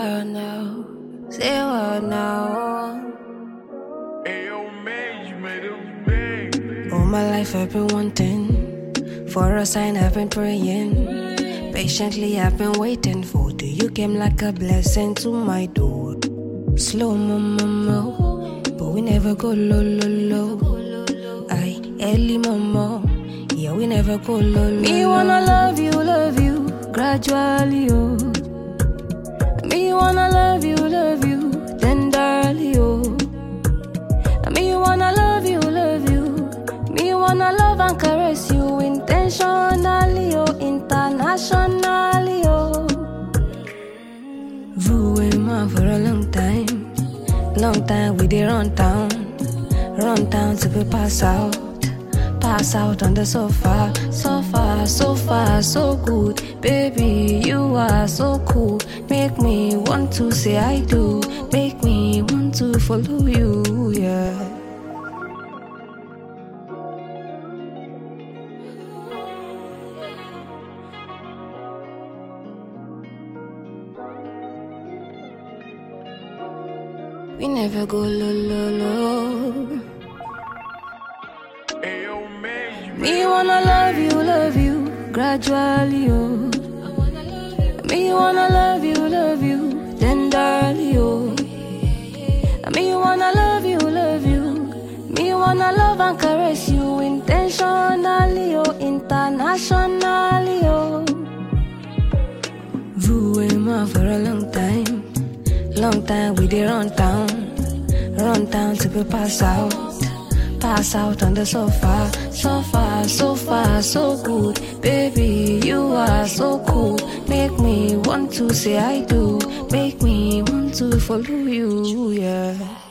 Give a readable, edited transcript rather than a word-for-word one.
what now? Say what now? Ayo, man, you made a big. All my life I've been wanting for a sign, I've been praying. Patiently I've been waiting for you came like a blessing to my door. Slow mo, but we never go low. Aye, early mama, yeah we never go low. Me wanna love you, gradually oh. Me wanna love you, tenderly oh. Me wanna love you. Me wanna love and caress you intentionally oh, internationally oh. Vous et moi for a long time we did run down till we pass out on the sofa, so good, baby you are so cool, make me want to say I do, make me want to follow you, yeah. We never go low. Ayo, man, you Me wanna love you, gradually oh. Me wanna love you, tenderly oh. Me wanna love you. Me wanna love and caress you intentionally oh, internationally oh. Vous et moi for a long time we did run down till we pass out on the sofa, so good, baby you are so cool, make me want to say I do, make me want to follow you, yeah.